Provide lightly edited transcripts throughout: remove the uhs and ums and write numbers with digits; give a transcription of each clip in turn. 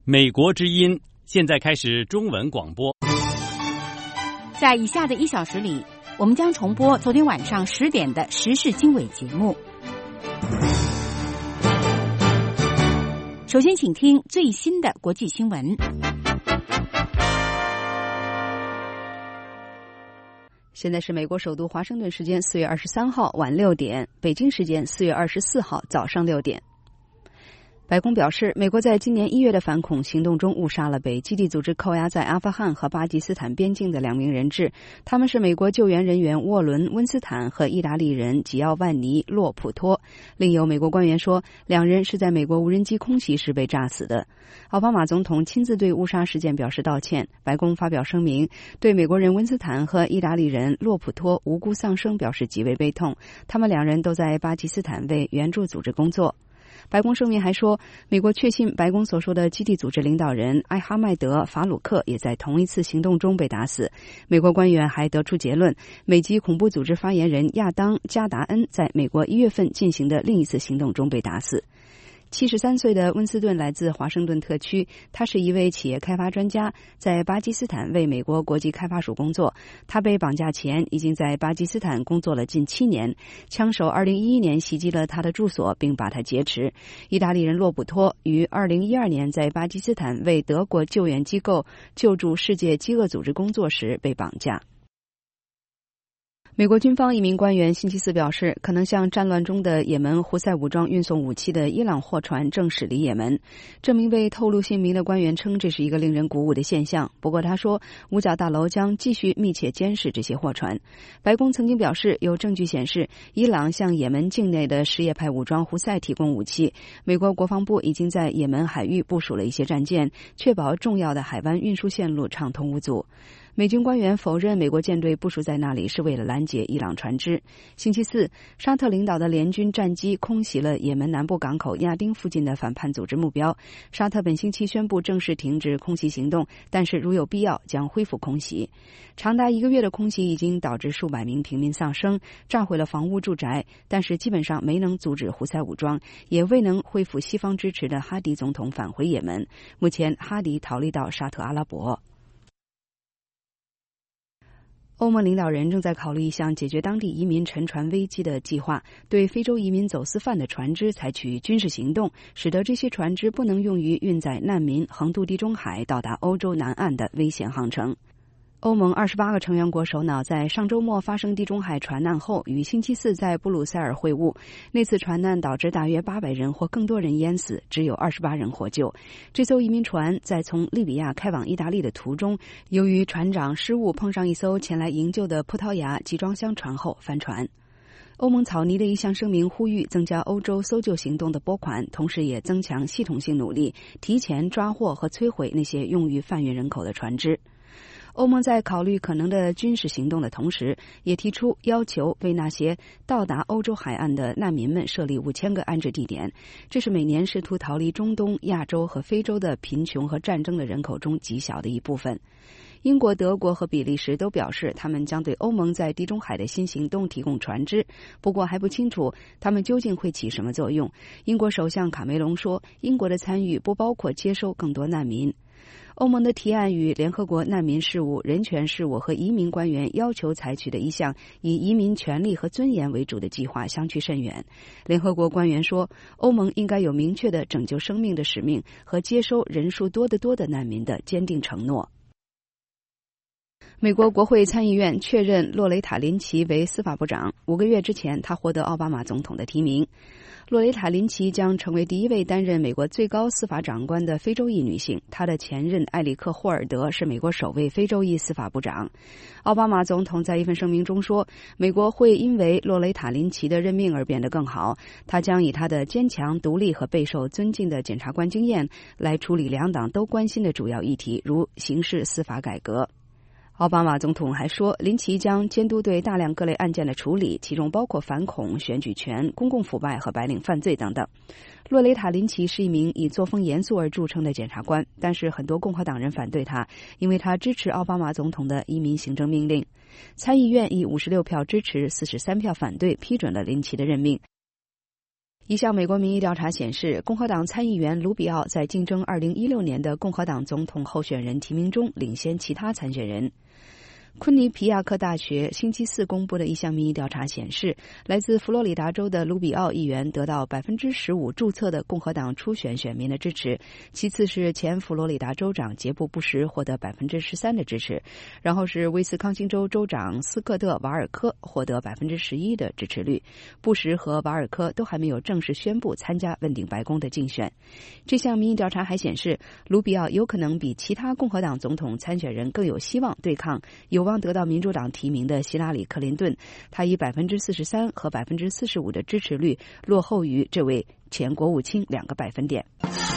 美国之音现在开始中文广播。 在以下的1小时里，我们将重播昨天晚上10点的时事经纬节目。首先请听最新的国际新闻。现在是美国首都华盛顿时间4月23号晚6点，北京时间4月24号早上6点。白宫表示，美国在今年1月的反恐行动中误杀了被基地组织扣押在阿富汗和巴基斯坦边境的2名人质，他们是美国救援人员沃伦·温斯坦和意大利人吉奥万尼·洛普托。另有美国官员说，2人是在美国无人机空袭时被炸死的。奥巴马总统亲自对误杀事件表示道歉，白宫发表声明，对美国人温斯坦和意大利人洛普托无辜丧生表示极为悲痛，他们2人都在巴基斯坦为援助组织工作。白宫声明还说，美国确信白宫所说的基地组织领导人艾哈迈德·法鲁克也在同一次行动中被打死。美国官员还得出结论，美籍恐怖组织发言人亚当·加达恩在美国1月份进行的另一次行动中被打死。73岁的温斯顿来自华盛顿特区，他是一位企业开发专家，在巴基斯坦为美国国际开发署工作。他被绑架前已经在巴基斯坦工作了近7年，枪手2011年袭击了他的住所并把他劫持。意大利人洛普托于2012年在巴基斯坦为德国救援机构救助世界饥饿组织工作时被绑架。美国军方一名官员星期四表示，可能向战乱中的也门胡塞武装运送武器的伊朗货船正驶离也门。这名未透露姓名的官员称，这是一个令人鼓舞的现象。不过他说，五角大楼将继续密切监视这些货船。白宫曾经表示，有证据显示伊朗向也门境内的什叶派武装胡塞提供武器。美国国防部已经在也门海域部署了一些战舰，确保重要的海湾运输线路畅通无阻。美军官员否认美国舰队部署在那里是为了拦截伊朗船只。星期四，沙特领导的联军战机空袭了也门南部港口亚丁附近的反叛组织目标。沙特本星期宣布正式停止空袭行动，但是如有必要将恢复空袭。长达1个月的空袭已经导致数百名平民丧生，炸毁了房屋住宅，但是基本上没能阻止胡塞武装，也未能恢复西方支持的哈迪总统返回也门。目前哈迪逃离到沙特阿拉伯。欧盟领导人正在考虑一项解决当地移民沉船危机的计划，对非洲移民走私犯的船只采取军事行动，使得这些船只不能用于运载难民横渡地中海到达欧洲南岸的危险航程。欧盟28个成员国首脑在上周末发生地中海船难后，于星期四在布鲁塞尔会晤。那次船难导致大约800人或更多人淹死，只有28人获救。这艘移民船在从利比亚开往意大利的途中，由于船长失误碰上一艘前来营救的葡萄牙集装箱船后翻船。欧盟草拟的一项声明呼吁增加欧洲搜救行动的拨款，同时也增强系统性努力，提前抓获和摧毁那些用于贩运人口的船只。欧盟在考虑可能的军事行动的同时，也提出要求为那些到达欧洲海岸的难民们设立5000个安置地点，这是每年试图逃离中东、亚洲和非洲的贫穷和战争的人口中极小的一部分。英国、德国和比利时都表示，他们将对欧盟在地中海的新行动提供船只，不过还不清楚他们究竟会起什么作用。英国首相卡梅隆说，英国的参与不包括接收更多难民。欧盟的提案与联合国难民事务、人权事务和移民官员要求采取的一项以移民权利和尊严为主的计划相去甚远。联合国官员说，欧盟应该有明确的拯救生命的使命和接收人数多得多的难民的坚定承诺。美国国会参议院确认洛雷塔·林奇为司法部长。5个月之前，他获得奥巴马总统的提名。洛雷塔·林奇将成为第一位担任美国最高司法长官的非洲裔女性，她的前任埃里克·霍尔德是美国首位非洲裔司法部长。奥巴马总统在一份声明中说，美国会因为洛雷塔·林奇的任命而变得更好，他将以他的坚强、独立和备受尊敬的检察官经验来处理两党都关心的主要议题，如刑事司法改革。奥巴马总统还说，林奇将监督对大量各类案件的处理，其中包括反恐、选举权、公共腐败和白领犯罪等等。洛雷塔·林奇是一名以作风严肃而著称的检察官，但是很多共和党人反对他，因为他支持奥巴马总统的移民行政命令。参议院以56票支持、43票反对批准了林奇的任命。 一项美国民意调查显示，共和党参议员卢比奥在竞争2016年的共和党总统候选人提名中领先其他参选人。昆尼皮亚克大学星期四公布的一项民意调查显示，来自佛罗里达州的卢比奥议员得到 15% 注册的共和党初选选民的支持，其次是前佛罗里达州长杰布·布什获得 13% 的支持，然后是威斯康星州州长斯科特·瓦尔科获得 11% 的支持率。布什和瓦尔科都还没有正式宣布参加问鼎白宫的竞选。这项民意调查还显示，卢比奥有可能比其他共和党总统参选人更有希望对抗有望得到民主党提名的希拉里·克林顿，他以 43% 和 45% 的支持率落后于这位前国务卿2个百分点。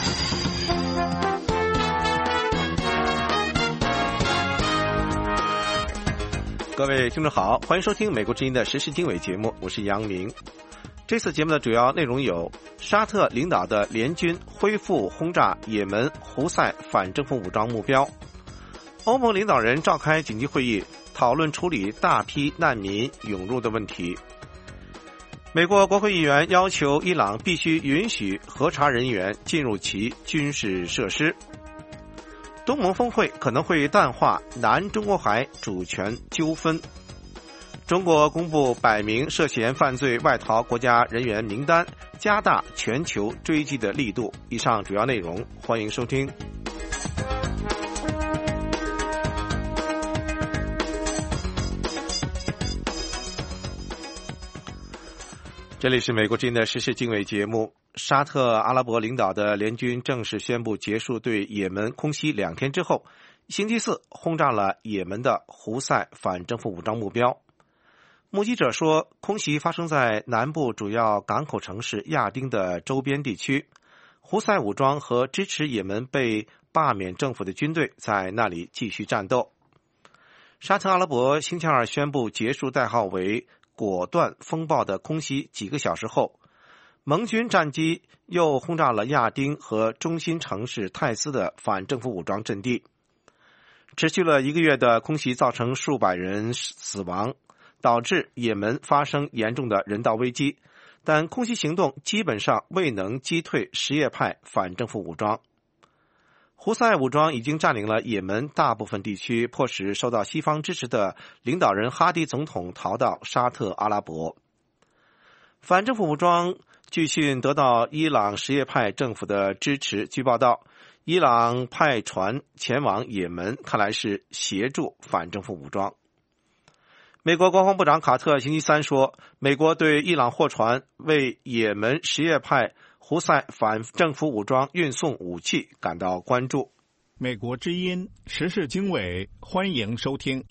各位听众好，欢迎收听美国之音的时事经纬节目，我是杨明。这次节目的主要内容有：沙特领导的联军恢复轰炸也门胡塞反政府武装目标；欧盟领导人召开紧急会议，讨论处理大批难民涌入的问题；美国国会议员要求伊朗必须允许核查人员进入其军事设施；东盟峰会可能会淡化南中国海主权纠纷；中国公布100名涉嫌犯罪外逃国家人员名单，加大全球追击的力度。以上主要内容，欢迎收听。这里是美国之音的时事经纬节目。沙特阿拉伯领导的联军正式宣布结束对也门空袭2天之后，星期四轰炸了也门的胡塞反政府武装目标。目击者说，空袭发生在南部主要港口城市亚丁的周边地区，胡塞武装和支持也门被罢免政府的军队在那里继续战斗。沙特阿拉伯星期二宣布结束代号为果断风暴的空袭几个小时后，盟军战机又轰炸了亚丁和中心城市泰斯的反政府武装阵地。持续了1个月的空袭造成数百人死亡，导致也门发生严重的人道危机，但空袭行动基本上未能击退什叶派反政府武装。胡塞武装已经占领了也门大部分地区，迫使受到西方支持的领导人哈迪总统逃到沙特阿拉伯。反政府武装据讯得到伊朗什叶派政府的支持。据报道，伊朗派船前往也门，看来是协助反政府武装。美国国防部长卡特星期三说，美国对伊朗货船为也门什叶派胡塞反政府武装运送武器感到关注。 美国之音时事经纬，欢迎收听。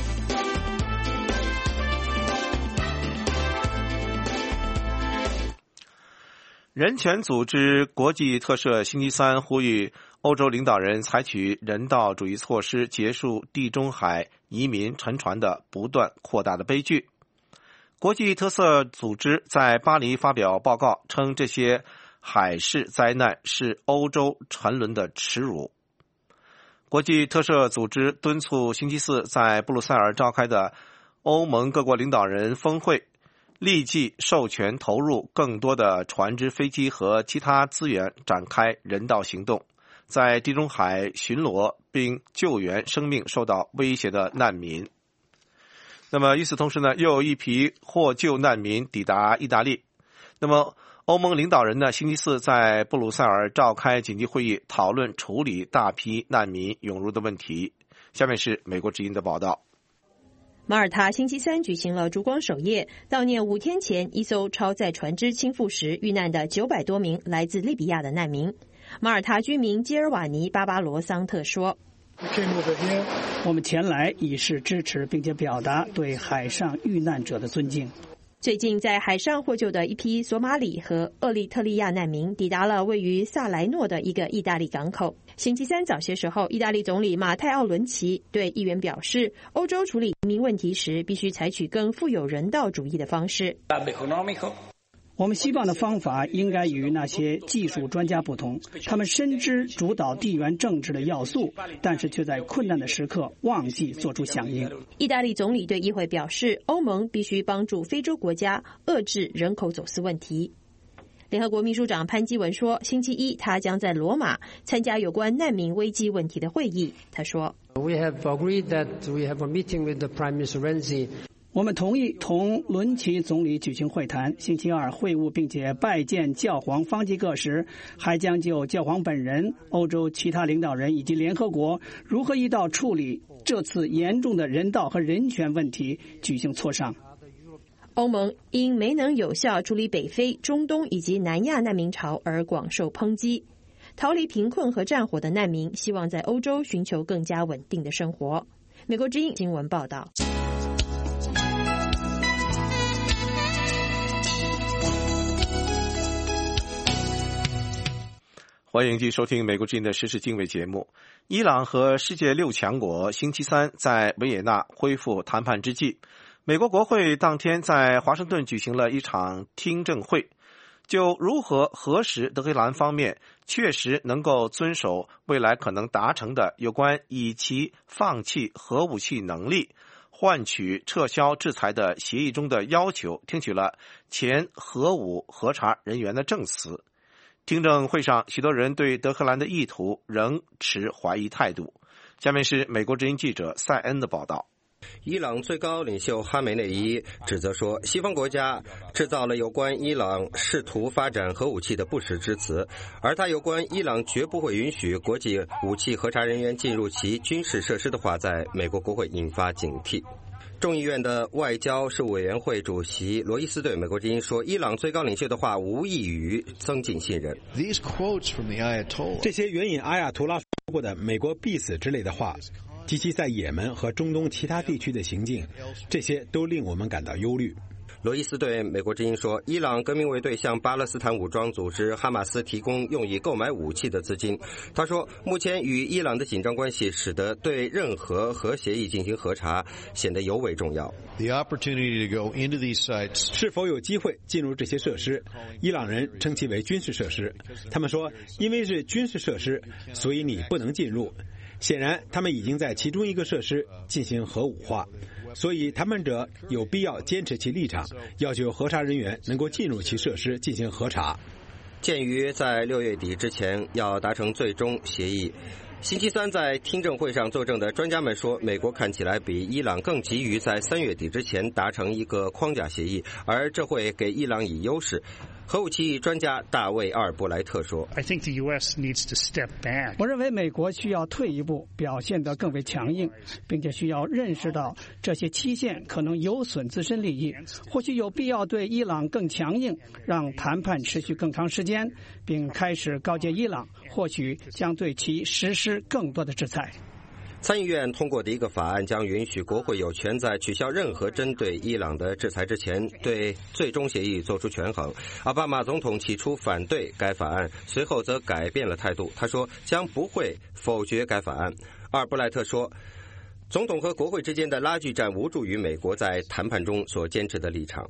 人权组织国际特赦星期三呼吁欧洲领导人采取人道主义措施，结束地中海移民沉船的不断扩大的悲剧。国际特赦组织在巴黎发表报告称，这些海事灾难是欧洲沉沦的耻辱。国际特赦组织敦促星期四在布鲁塞尔召开的欧盟各国领导人峰会立即授权投入更多的船只、飞机和其他资源，展开人道行动，在地中海巡逻并救援生命受到威胁的难民。那么与此同时呢，又有一批获救难民抵达意大利。那么欧盟领导人呢，星期四在布鲁塞尔召开紧急会议，讨论处理大批难民涌入的问题。下面是美国之音的报道。 马耳他星期三举行了烛光守夜，悼念5天前一艘超载船只倾覆时遇难的900多名来自利比亚的难民。马耳他居民基尔瓦尼·巴巴罗桑特说， 我们前来以示支持，并且表达对海上遇难者的尊敬。 最近在海上获救的一批索马里和厄立特利亚难民抵达了位于萨莱诺的一个意大利港口。星期三早些时候，意大利总理马泰奥伦齐对议员表示，欧洲处理移民问题时必须采取更富有人道主义的方式。 我们希望的方法应该与那些技术专家不同，他们深知主导地缘政治的要素，但是却在困难的时刻忘记做出响应。 意大利总理对议会表示，欧盟必须帮助非洲国家遏制人口走私问题。 联合国秘书长潘基文说，星期一他将在罗马参加有关难民危机问题的会议。他说 We have agreed that we have a meeting with the Prime Minister Renzi. 我们同意同伦齐总理举行会谈，星期二会晤并且拜见教皇方济各时，还将就教皇本人、欧洲其他领导人以及联合国如何一道处理这次严重的人道和人权问题举行磋商。 欧盟因没能有效处理北非、中东以及南亚难民潮而广受抨击。逃离贫困和战火的难民希望在欧洲寻求更加稳定的生活。美国之音新闻报道。 欢迎继续收听美国之音的时事经纬节目。伊朗和世界6强国星期三在维也纳恢复谈判之际，美国国会当天在华盛顿举行了一场听证会，就如何核实德黑兰方面确实能够遵守未来可能达成的有关以其放弃核武器能力换取撤销制裁的协议中的要求，听取了前核武核查人员的证词。听证会上，许多人对德黑兰的意图仍持怀疑态度。下面是美国之音记者塞恩的报道。 伊朗最高领袖哈梅内伊指责说，西方国家制造了有关伊朗试图发展核武器的不实之词，而他有关伊朗绝不会允许国际武器核查人员进入其军事设施的话，在美国国会引发警惕。众议院的外交事务委员会主席罗伊斯对美国之音说，伊朗最高领袖的话无异于增进信任。 这些援引阿亚图拉说过的美国必死之类的话，及其在也门和中东其他地区的行径，这些都令我们感到忧虑。 罗伊斯对美国之音说，伊朗革命卫队向巴勒斯坦武装组织哈马斯提供用以购买武器的资金。他说，目前与伊朗的紧张关系使得对任何核协议进行核查显得尤为重要。 是否有机会进入这些设施？伊朗人称其为军事设施。他们说，因为是军事设施，所以你不能进入。显然，他们已经在其中一个设施进行核武化。所以谈判者有必要坚持其立场，要求核查人员能够进入其设施进行核查。 鉴于在6月底之前要达成最终协议，星期三在听证会上作证的专家们说，美国看起来比伊朗更急于在3月底之前达成一个框架协议，而这会给伊朗以优势。核武器专家大卫·阿尔布莱特说， 我认为美国需要退一步，表现得更为强硬，并且需要认识到这些期限可能有损自身利益，或许有必要对伊朗更强硬，让谈判持续更长时间，并开始告诫伊朗，或许将对其实施更多的制裁。 参议院通过的一个法案将允许国会有权在取消任何针对伊朗的制裁之前，对最终协议做出权衡。奥巴马总统起初反对该法案，随后则改变了态度。他说将不会否决该法案。阿尔布莱特说，总统和国会之间的拉锯战无助于美国在谈判中所坚持的立场。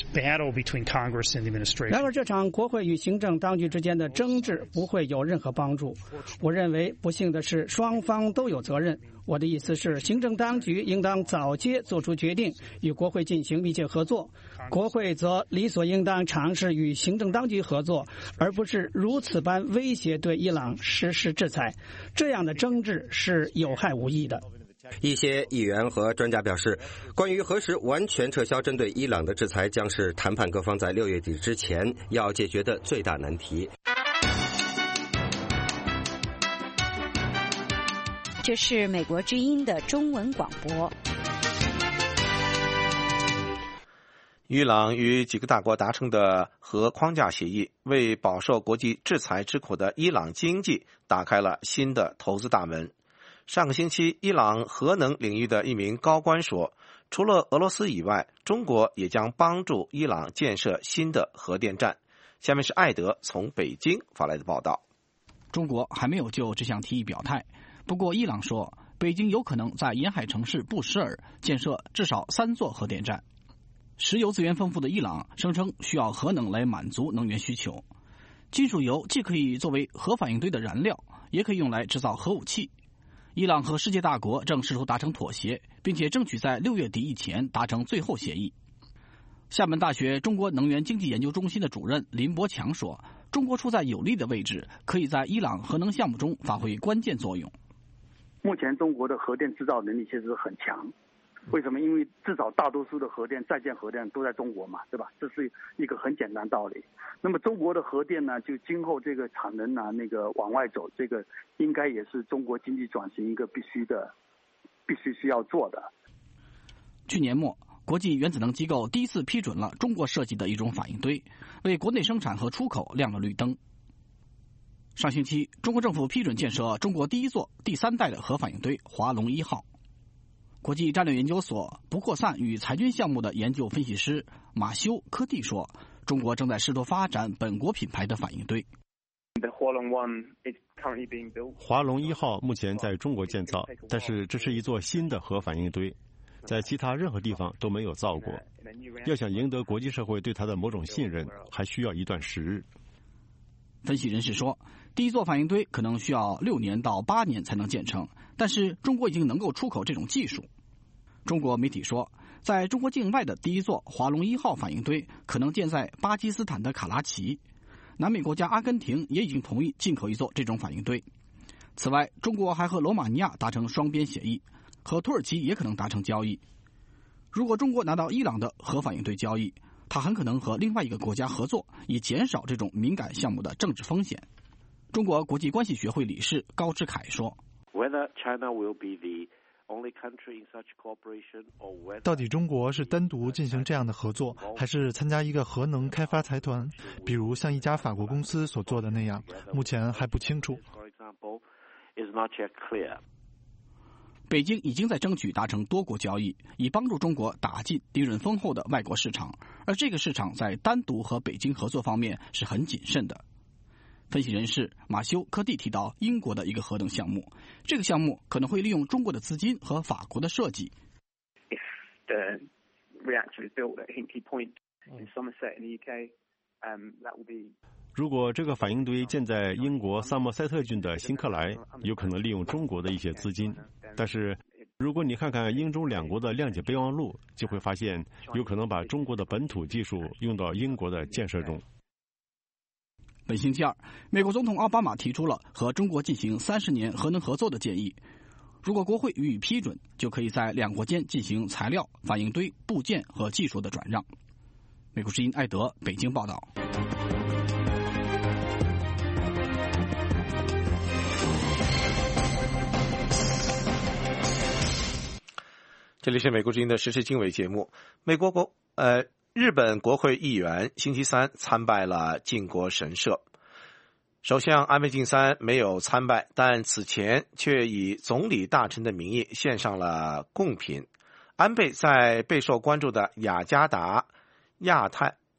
然而，这场国会与行政当局之间的争执不会有任何帮助。我认为不幸的是，双方都有责任。我的意思是，行政当局应当早些做出决定，与国会进行密切合作；国会则理所应当尝试与行政当局合作，而不是如此般威胁对伊朗实施制裁。这样的争执是有害无益的。 一些议员和专家表示，关于何时完全撤销针对伊朗的制裁，将是谈判各方在6月底之前要解决的最大难题。 这是美国之音的中文广播。 伊朗与几个大国达成的核框架协议，为饱受国际制裁之苦的伊朗经济打开了新的投资大门。上个星期，伊朗核能领域的一名高官说，除了俄罗斯以外，中国也将帮助伊朗建设新的核电站。下面是艾德从北京发来的报道。 中国还没有就这项提议表态，不过伊朗说，北京有可能在沿海城市布什尔建设至少3座核电站。石油资源丰富的伊朗声称需要核能来满足能源需求。金属油既可以作为核反应堆的燃料，也可以用来制造核武器。伊朗和世界大国正试图达成妥协，并且争取在6月底以前达成最后协议。 厦门大学中国能源经济研究中心的主任林伯强说，中国处在有利的位置，可以在伊朗核能项目中发挥关键作用。 目前中国的核电制造能力确实很强，为什么？因为至少大多数的核电、在建核电都在中国嘛，对吧？这是一个很简单道理。那么中国的核电呢，就今后这个产能呢，往外走，这个应该也是中国经济转型一个必须需要做的。 去年末，国际原子能机构第一次批准了中国设计的一种反应堆，为国内生产和出口亮了绿灯。上星期，中国政府批准建设中国第一座第3代的核反应堆华龙1号。国际战略研究所不扩散与裁军项目的研究分析师马修科蒂说，中国正在试图发展本国品牌的反应堆。 华龙1号目前在中国建造，但是这是一座新的核反应堆，在其他任何地方都没有造过。要想赢得国际社会对它的某种信任，还需要一段时日。 分析人士说，第一座反应堆可能需要6年到8年才能建成，但是中国已经能够出口这种技术。中国媒体说，在中国境外的第一座华龙1号反应堆可能建在巴基斯坦的卡拉奇，南美国家阿根廷也已经同意进口一座这种反应堆。此外，中国还和罗马尼亚达成双边协议，和土耳其也可能达成交易。如果中国拿到伊朗的核反应堆交易，它很可能和另外一个国家合作，以减少这种敏感项目的政治风险。中国国际关系学会理事高志凯说， 到底中国是单独进行这样的合作，还是参加一个核能开发财团，比如像一家法国公司所做的那样，目前还不清楚。 北京已经在争取达成多国交易，以帮助中国打进利润丰厚的外国市场，而这个市场在单独和北京合作方面是很谨慎的。分析人士马修科蒂提到英国的一个核能项目，这个项目可能会利用中国的资金和法国的设计。 如果这个反应堆建在英国萨默塞特郡的新克莱，有可能利用中国的一些资金。但是如果你看看英中两国的谅解备忘录，就会发现有可能把中国的本土技术用到英国的建设中。 本星期二，美国总统奥巴马提出了和中国进行30年核能合作的建议。如果国会予以批准，就可以在两国间进行材料、反应堆、部件和技术的转让。美国之音艾德北京报道。 这里是美国之音的时事经纬节目。日本国会议员星期三参拜了靖国神社。首相安倍晋三没有参拜，但此前却以总理大臣的名义献上了贡品。安倍在备受关注的雅加达亚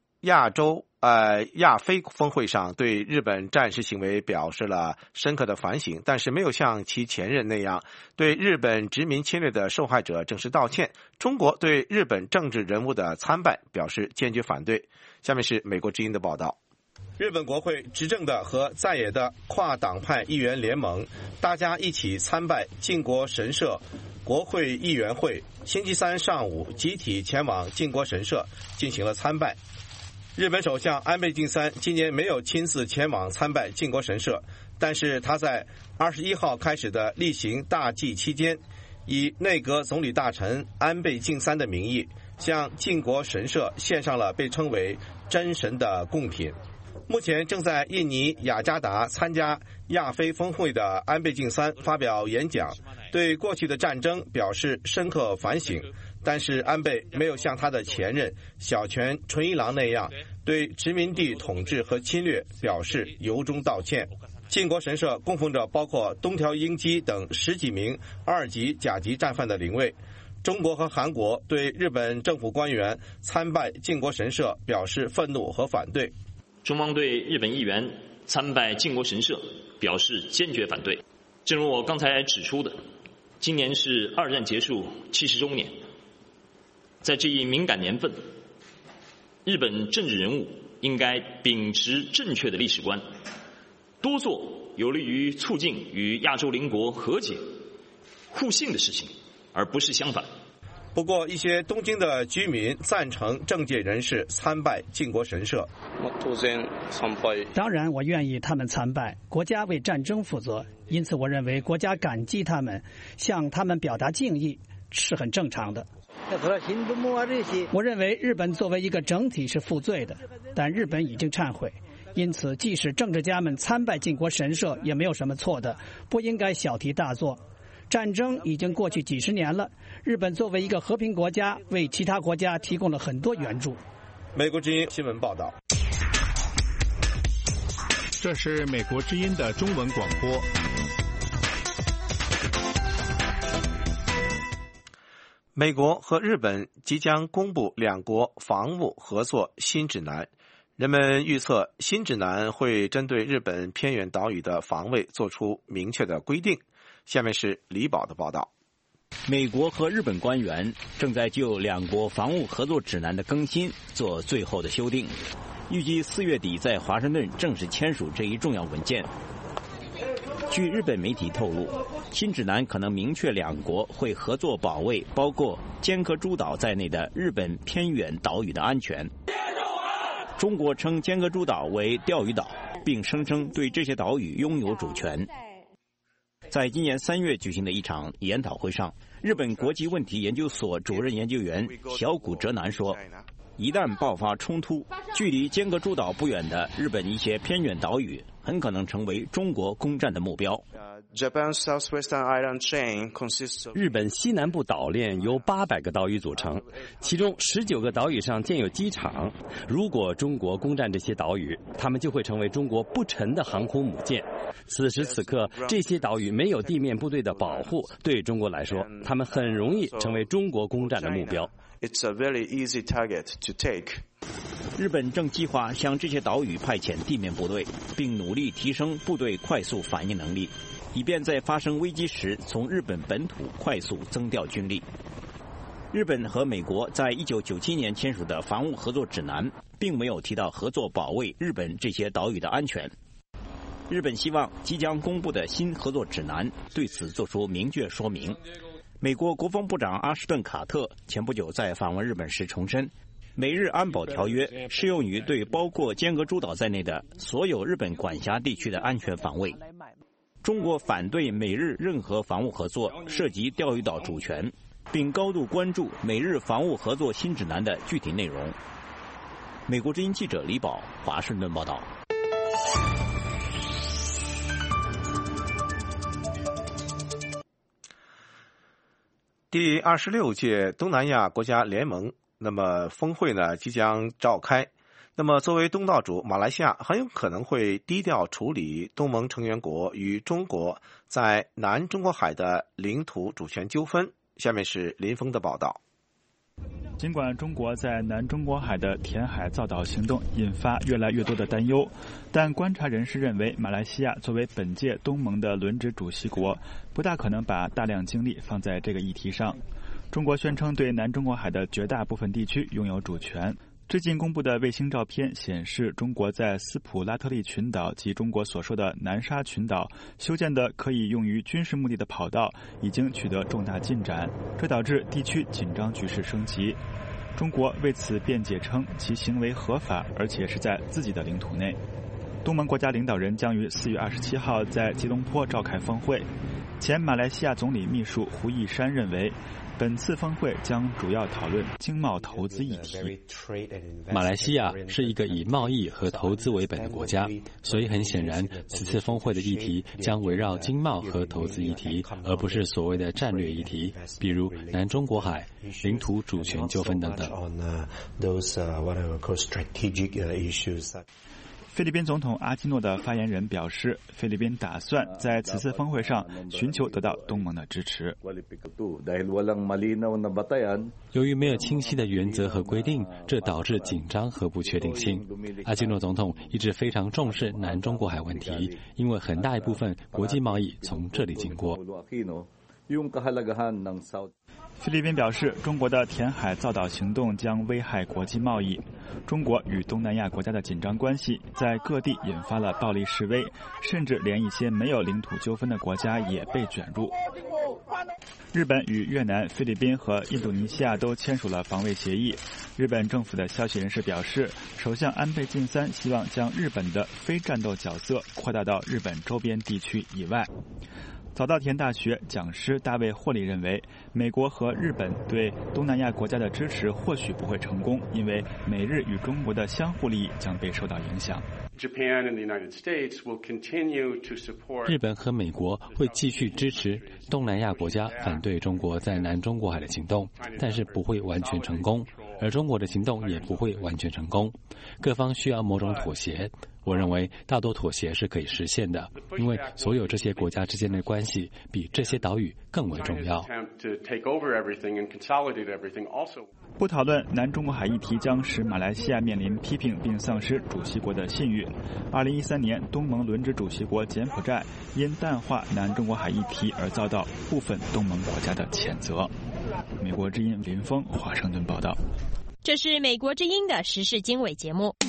非峰会上对日本战时行为表示了深刻的反省，但是没有像其前任那样对日本殖民侵略的受害者正式道歉。中国对日本政治人物的参拜表示坚决反对。下面是美国之音的报道。日本国会执政的和在野的跨党派议员联盟，大家一起参拜靖国神社国会议员会，星期三上午集体前往靖国神社进行了参拜。日本首相安倍晋三今年没有亲自前往参拜靖国神社，但是他在21号开始的例行大祭期间，以内阁总理大臣安倍晋三的名义，向靖国神社献上了被称为真神的贡品。目前正在印尼雅加达参加亚非峰会的安倍晋三发表演讲，对过去的战争表示深刻反省，但是安倍没有像他的前任小泉纯一郎那样对殖民地统治和侵略表示由衷道歉。靖国神社供奉着包括东条英机等10几名2级甲级战犯的灵位。中国和韩国对日本政府官员参拜靖国神社表示愤怒和反对。 中方对日本议员参拜靖国神社表示坚决反对。正如我刚才指出的，今年是2战结束70周年，在这一敏感年份，日本政治人物应该秉持正确的历史观，多做有利于促进与亚洲邻国和解、互信的事情，而不是相反。 不过，一些东京的居民赞成政界人士参拜靖国神社。 当然，我愿意他们参拜。国家为战争负责，因此我认为国家感激他们，向他们表达敬意是很正常的。我认为日本作为一个整体是负罪的，但日本已经忏悔，因此即使政治家们参拜靖国神社也没有什么错的，不应该小题大做。战争已经过去几十年了，日本作为一个和平国家，为其他国家提供了很多援助。 美国之音新闻报道。 这是美国之音的中文广播。 美国和日本即将公布两国防务合作新指南，人们预测新指南会针对日本偏远岛屿的防卫做出明确的规定。下面是李宝的报道。 美国和日本官员正在就两国防务合作指南的更新做最后的修订，预计4月底在华盛顿正式签署这一重要文件。据日本媒体透露，新指南可能明确两国会合作保卫包括尖阁诸岛在内的日本偏远岛屿的安全。中国称尖阁诸岛为钓鱼岛，并声称对这些岛屿拥有主权。在今年3月举行的一场研讨会上，日本国际问题研究所主任研究员小谷哲男说，一旦爆发冲突，距离尖阁诸岛不远的日本一些偏远岛屿很可能成为中国攻占的目标。 日本西南部岛链由800个岛屿组成，其中19个岛屿上建有机场。如果中国攻占这些岛屿，它们就会成为中国不沉的航空母舰。此时此刻，这些岛屿没有地面部队的保护，对中国来说，它们很容易成为中国攻占的目标。 日本正计划向这些岛屿派遣地面部队，并努力提升部队快速反应能力，以便在发生危机时从日本本土快速增调军力。日本和美国在1997年签署的防务合作指南，并没有提到合作保卫日本这些岛屿的安全。日本希望即将公布的新合作指南对此作出明确说明。美国国防部长阿什顿·卡特前不久在访问日本时重申，美日安保条约适用于对包括尖阁诸岛在内的所有日本管辖地区的安全防卫。中国反对美日任何防务合作涉及钓鱼岛主权，并高度关注美日防务合作新指南的具体内容。美国之音记者李宝，华盛顿报道。 第26届东南亚国家联盟峰会呢即将召开。那么作为东道主，马来西亚很有可能会低调处理东盟成员国与中国在南中国海的领土主权纠纷。下面是林峰的报道。 尽管中国在南中国海的填海造岛行动引发越来越多的担忧，但观察人士认为，马来西亚作为本届东盟的轮值主席国，不大可能把大量精力放在这个议题上。中国宣称对南中国海的绝大部分地区拥有主权。最近公布的卫星照片显示，中国在斯普拉特利群岛及中国所说的南沙群岛修建的可以用于军事目的的跑道已经取得重大进展，这导致地区紧张局势升级。中国为此辩解称，其行为合法，而且是在自己的领土内。东盟国家领导人将于4月27号在吉隆坡召开峰会。前马来西亚总理秘书胡义山认为，本次峰会将主要讨论经贸投资议题。 马来西亚是一个以贸易和投资为本的国家，所以很显然，此次峰会的议题将围绕经贸和投资议题，而不是所谓的战略议题，比如南中国海、领土主权纠纷等等。 菲律宾总统阿基诺的发言人表示，菲律宾打算在此次峰会上寻求得到东盟的支持。 由于没有清晰的原则和规定，这导致紧张和不确定性。阿基诺总统一直非常重视南中国海问题，因为很大一部分国际贸易从这里经过。 菲律宾表示，中国的填海造岛行动将危害国际贸易。中国与东南亚国家的紧张关系在各地引发了暴力示威，甚至连一些没有领土纠纷的国家也被卷入。 日本与越南、菲律宾和印度尼西亚都签署了防卫协议。日本政府的消息人士表示，首相安倍晋三希望将日本的非战斗角色扩大到日本周边地区以外。早稻田大学讲师大卫霍利认为，美国和日本对东南亚国家的支持或许不会成功，因为美日与中国的相互利益将被受到影响。 日本和美国会继续支持东南亚国家反对中国在南中国海的行动，但是不会完全成功，而中国的行动也不会完全成功。各方需要某种妥协，我认为大多妥协是可以实现的，因为所有这些国家之间的关系比这些岛屿更为重要。 不讨论南中国海议题将使马来西亚面临批评并丧失主席国的信誉。2013年，东盟轮值主席国柬埔寨因淡化南中国海议题而遭到部分东盟国家的谴责。美国之音林峰华盛顿报道。 这是美国之音的时事经纬节目。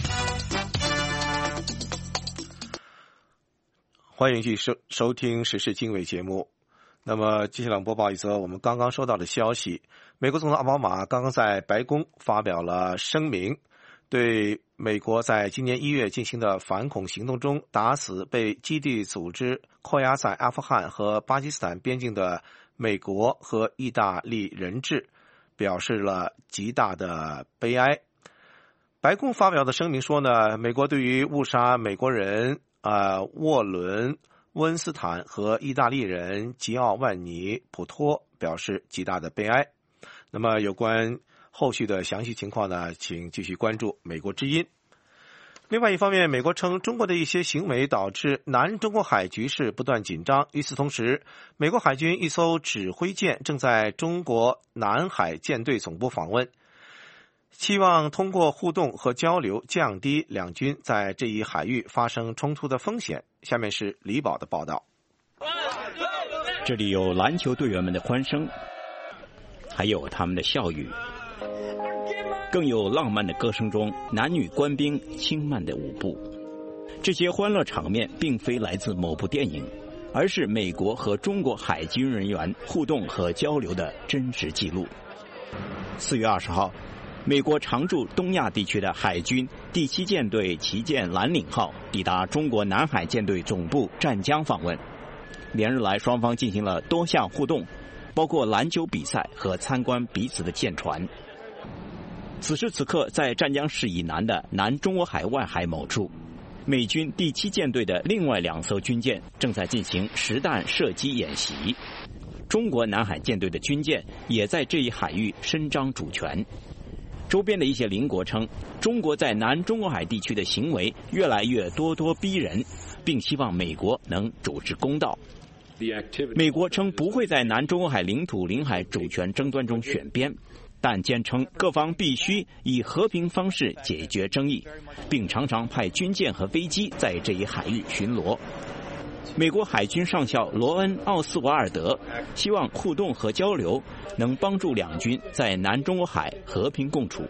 欢迎继续收听时事经纬节目。那么接下来播报一则我们刚刚收到的消息，美国总统奥巴马刚刚在白宫发表了声明，对美国在今年1月进行的反恐行动中打死被基地组织扣押在阿富汗和巴基斯坦边境的美国和意大利人质表示了极大的悲哀。白宫发表的声明说呢，美国对于误杀美国人沃伦温斯坦和意大利人吉奥万尼普托表示极大的悲哀。那么有关后续的详细情况呢，请继续关注美国之音。另外一方面，美国称中国的一些行为导致南中国海局势不断紧张。与此同时，美国海军一艘指挥舰正在中国南海舰队总部访问，期望通过互动和交流降低两军在这一海域发生冲突的风险。下面是李宝的报道。 这里有篮球队员们的欢声，还有他们的笑语，更有浪漫的歌声中男女官兵轻慢的舞步。这些欢乐场面并非来自某部电影，而是美国和中国海军人员互动和交流的真实记录。4月20号，美国常驻东亚地区的海军第7舰队旗舰蓝岭号抵达中国南海舰队总部湛江访问。连日来，双方进行了多项互动，包括篮球比赛和参观彼此的舰船。此时此刻，在湛江市以南的南中国海外海某处，美军第7舰队的另外2艘军舰正在进行实弹射击演习。中国南海舰队的军舰也在这一海域伸张主权。周边的一些邻国称，中国在南中国海地区的行为越来越咄咄逼人，并希望美国能主持公道。美国称不会在南中国海领土领海主权争端中选边，但坚称各方必须以和平方式解决争议，并常常派军舰和飞机在这一海域巡逻。美国海军上校罗恩·奥斯瓦尔德希望互动和交流能帮助两军在南中国海和平共处。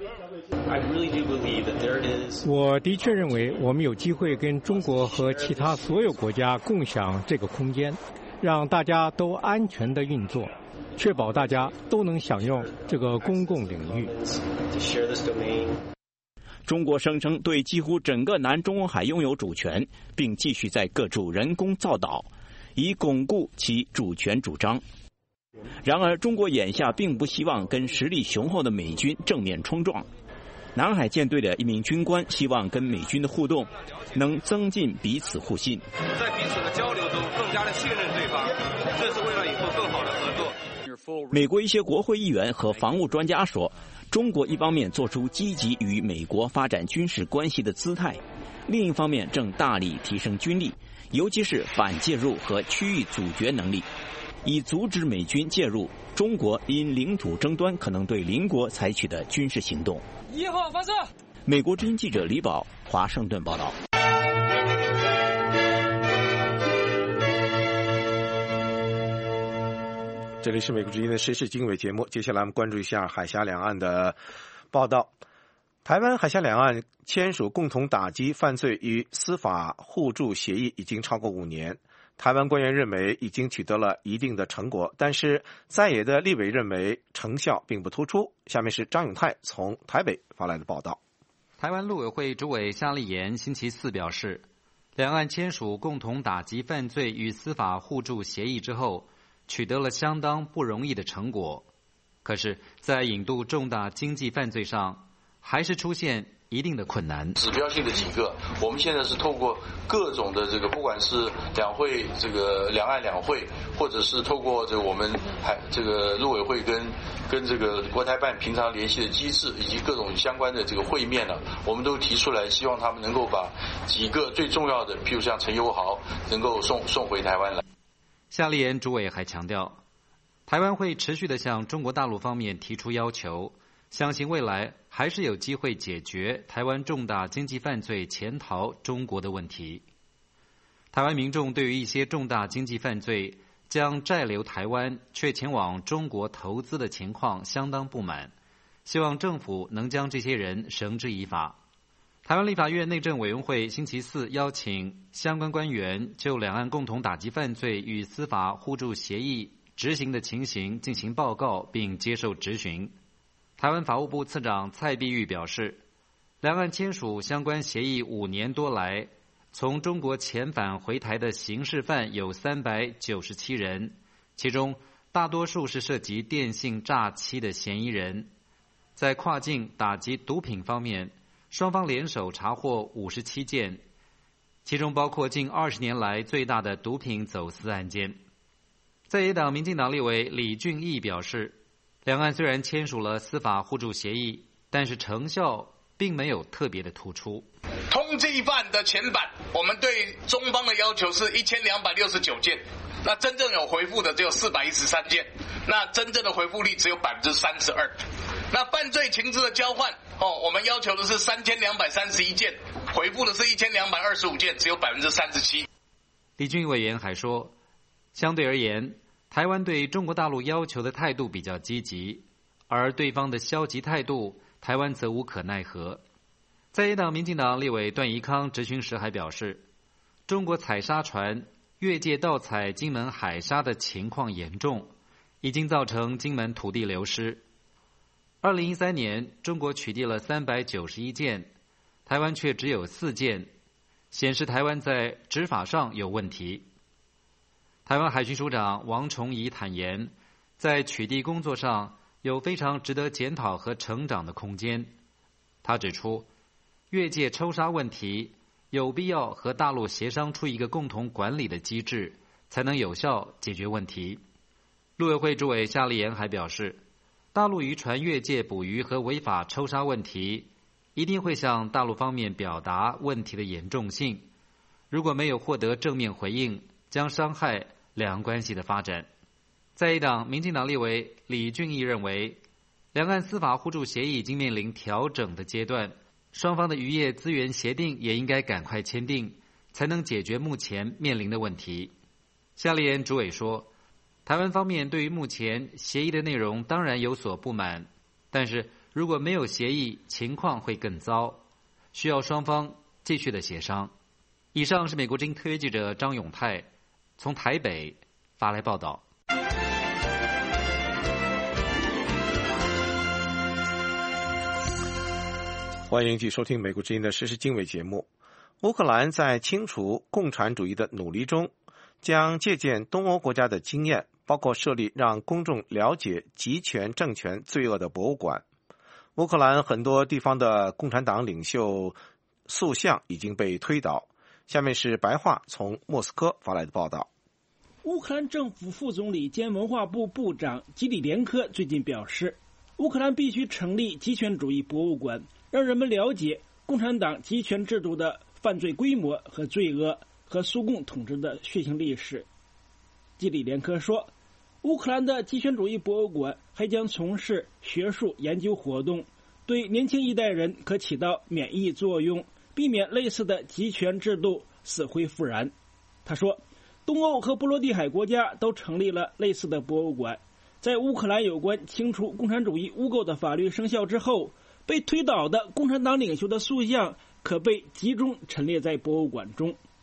我的确认为我们有机会跟中国和其他所有国家共享这个空间，让大家都安全地运作，确保大家都能享用这个公共领域。 中国声称对几乎整个南中国海拥有主权，并继续在各处人工造岛，以巩固其主权主张。然而，中国眼下并不希望跟实力雄厚的美军正面冲撞。南海舰队的一名军官希望跟美军的互动能增进彼此互信， 在彼此的交流中更加的信任对方，这是为了以后更好的合作。 美国一些国会议员和防务专家说，中国一方面做出积极与美国发展军事关系的姿态，另一方面正大力提升军力，尤其是反介入和区域阻绝能力，以阻止美军介入中国因领土争端可能对邻国采取的军事行动。 1号发射。 美国之音记者李宝，华盛顿报道。 这里是美国之音的时事经纬节目，接下来我们关注一下海峡两岸的报道。台湾海峡两岸签署共同打击犯罪与司法互助协议已经超过5年。 台湾官员认为已经取得了一定的成果，但是在野的立委认为成效并不突出。下面是张永泰从台北发来的报道。 台湾陆委会主委夏立言星期四表示，两岸签署共同打击犯罪与司法互助协议之后，取得了相当不容易的成果。可是，在引渡重大经济犯罪上，还是出现一定的困难。 指标性的几个，我们现在是透过各种的这个，不管是两会这个两岸两会，或者是透过这个我们这个陆委会跟这个国台办平常联系的机制，以及各种相关的这个会面呢，我们都提出来，希望他们能够把几个最重要的，譬如像陈友豪，能够送回台湾来。 夏立言主委还强调，台湾会持续地向中国大陆方面提出要求，相信未来还是有机会解决台湾重大经济犯罪潜逃中国的问题。台湾民众对于一些重大经济犯罪将债留台湾却前往中国投资的情况相当不满，希望政府能将这些人绳之以法。台湾立法院内政委员会星期四邀请相关官员就两岸共同打击犯罪与司法互助协议执行的情形进行报告并接受质询。台湾法务部次长蔡碧玉表示，两岸签署相关协议5年多来，从中国遣返回台的刑事犯有397人，其中大多数是涉及电信诈欺的嫌疑人。在跨境打击毒品方面，双方联手查获57件，其中包括近20年来最大的毒品走私案件。在野党民进党立委李俊毅表示，两岸虽然签署了司法互助协议，但是成效并没有特别的突出。 通缉犯的遣返，我们对中方的要求是1269件，那真正有回复的只有413件，那真正的回复率只有32%。那犯罪情资的交换，我们要求的是3231件，回复的是1225件，只有37%。 李俊毅委员还说，相对而言，台湾对中国大陆要求的态度比较积极，而对方的消极态度，台湾则无可奈何。在野党民进党立委段宜康质询时还表示，中国采砂船越界盗采金门海沙的情况严重，已经造成金门土地流失。2013年，中国取缔了391件，台湾却只有4件，显示台湾在执法上有问题。台湾海巡署长王崇仪坦言，在取缔工作上有非常值得检讨和成长的空间。他指出，越界抽沙问题有必要和大陆协商出一个共同管理的机制，才能有效解决问题。陆委会主委夏立言还表示，大陆渔船越界捕鱼和违法抽沙问题，一定会向大陆方面表达问题的严重性。如果没有获得正面回应，将伤害两岸关系的发展。在野党民进党立委李俊毅认为，两岸司法互助协议已经面临调整的阶段，双方的渔业资源协定也应该赶快签订，才能解决目前面临的问题。夏立言主委说，台湾方面对于目前协议的内容当然有所不满，但是如果没有协议，情况会更糟，需要双方继续的协商。以上是美国之音特约记者张永泰从台北发来报道。 欢迎继续收听美国之音的时事经纬节目。乌克兰在清除共产主义的努力中，将借鉴东欧国家的经验，包括设立让公众了解集权政权罪恶的博物馆。乌克兰很多地方的共产党领袖塑像已经被推倒。下面是白话从莫斯科发来的报道。 乌克兰政府副总理兼文化部部长基里连科最近表示，乌克兰必须成立极权主义博物馆，让人们了解共产党极权制度的犯罪规模和罪恶和苏共统治的血腥历史。基里连科说，乌克兰的极权主义博物馆还将从事学术研究活动，对年轻一代人可起到免疫作用，避免类似的极权制度死灰复燃。他说，东欧和波罗的海国家都成立了类似的博物馆。在乌克兰有关清除共产主义污垢的法律生效之后，被推倒的共产党领袖的塑像可被集中陈列在博物馆中。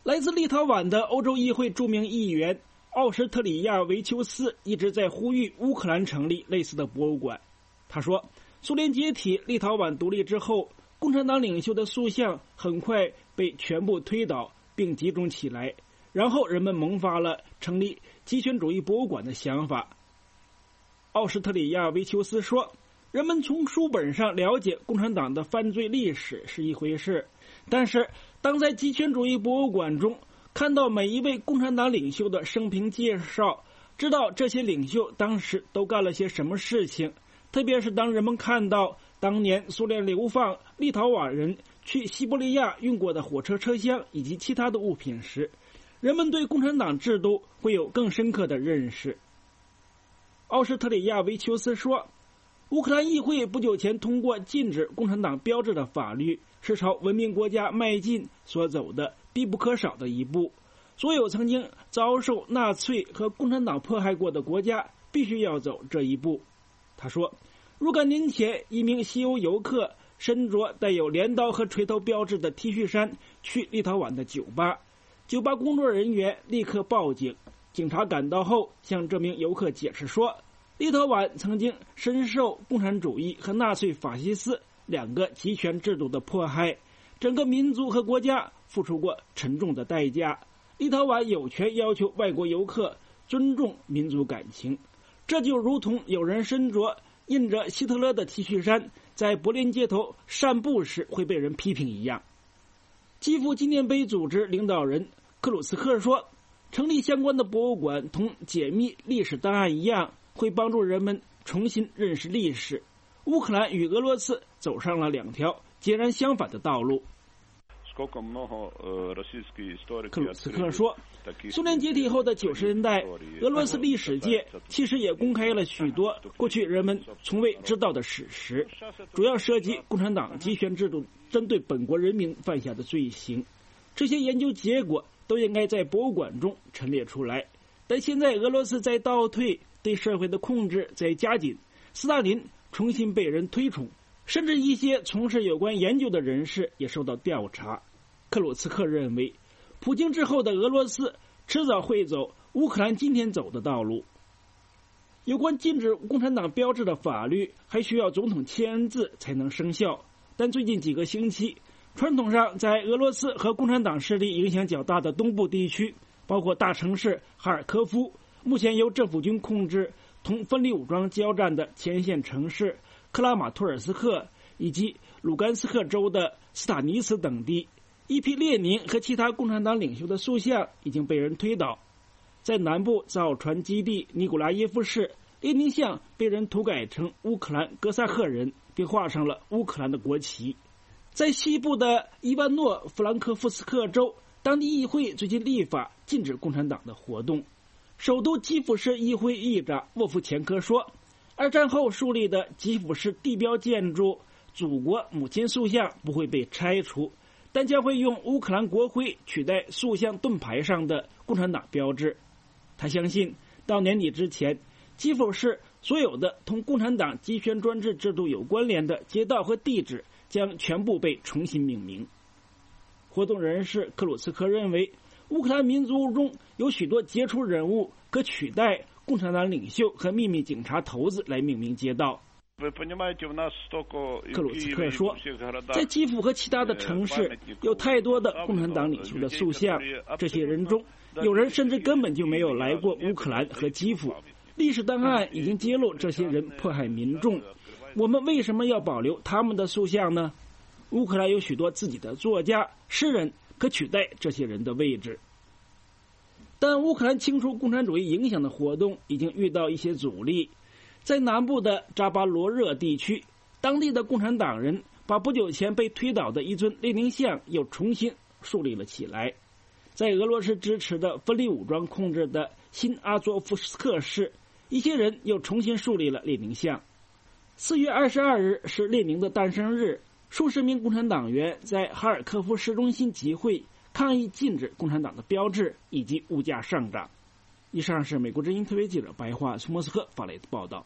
来自立陶宛的欧洲议会著名议员奥什特里亚维丘斯一直在呼吁乌克兰成立类似的博物馆。他说，苏联解体、立陶宛独立之后，共产党领袖的塑像很快被全部推倒并集中起来，然后人们萌发了成立极权主义博物馆的想法。奥什特里亚维丘斯说，人们从书本上了解共产党的犯罪历史是一回事，但是当在极权主义博物馆中看到每一位共产党领袖的生平介绍，知道这些领袖当时都干了些什么事情，特别是当人们看到当年苏联流放立陶宛人去西伯利亚用过的火车车厢以及其他的物品时，人们对共产党制度会有更深刻的认识。奥什特里亚维丘斯说，乌克兰议会不久前通过禁止共产党标志的法律，是朝文明国家迈进所走的必不可少的一步。所有曾经遭受纳粹和共产党迫害过的国家必须要走这一步。他说，若干年前一名西欧游客身着带有镰刀和锤头标志的 T 恤衫去立陶宛的酒吧工作人员立刻报警，警察赶到后向这名游客解释说，立陶宛曾经深受共产主义和纳粹法西斯两个极权制度的迫害，整个民族和国家付出过沉重的代价。立陶宛有权要求外国游客尊重民族感情，这就如同有人身着印着希特勒的 T 恤衫在柏林街头散步时会被人批评一样。基辅纪念碑组织领导人克鲁茨克说，成立相关的博物馆同解密历史档案一样，会帮助人们重新认识历史。乌克兰与俄罗斯走上了两条截然相反的道路。克鲁茨克说，苏联解体后的90年代，俄罗斯历史界其实也公开了许多过去人们从未知道的史实，主要涉及共产党极权制度针对本国人民犯下的罪行。这些研究结果都应该在博物馆中陈列出来。但现在俄罗斯在倒退，对社会的控制在加紧，斯大林重新被人推崇，甚至一些从事有关研究的人士也受到调查。克鲁茨克认为，普京之后的俄罗斯迟早会走乌克兰今天走的道路。有关禁止共产党标志的法律还需要总统签字才能生效，但最近几个星期，传统上在俄罗斯和共产党势力影响较大的东部地区，包括大城市哈尔科夫，目前由政府军控制同分离武装交战的前线城市克拉马托尔斯克以及卢甘斯克州的斯塔尼茨等地，一批列宁和其他共产党领袖的塑像已经被人推倒。在南部造船基地尼古拉耶夫市，列宁像被人涂改成乌克兰哥萨克人，并画上了乌克兰的国旗。在西部的伊万诺弗兰科夫斯克州，当地议会最近立法禁止共产党的活动。首都基辅市议会议长沃夫前科说，二战后树立的基辅市地标建筑祖国母亲塑像不会被拆除，但将会用乌克兰国徽取代塑像盾牌上的共产党标志。他相信到年底之前，基辅市所有的同共产党极权专制制度有关联的街道和地址将全部被重新命名。活动人士克鲁茨克认为，乌克兰民族中有许多杰出人物可取代共产党领袖和秘密警察头子来命名街道。克鲁茨克说，在基辅和其他的城市有太多的共产党领袖的塑像，这些人中有人甚至根本就没有来过乌克兰和基辅。历史档案已经揭露这些人迫害民众，我们为什么要保留他们的塑像呢？乌克兰有许多自己的作家、诗人可取代这些人的位置。但乌克兰清除共产主义影响的活动已经遇到一些阻力。在南部的扎巴罗热地区，当地的共产党人把不久前被推倒的一尊列宁像又重新树立了起来。在俄罗斯支持的分离武装控制的新阿佐夫斯克市，一些人又重新树立了列宁像。4月22日是列宁的诞生日，数十名共产党员在哈尔科夫市中心集会，抗议禁止共产党的标志以及物价上涨。以上是美国之音特别记者白桦从莫斯科发来的报道。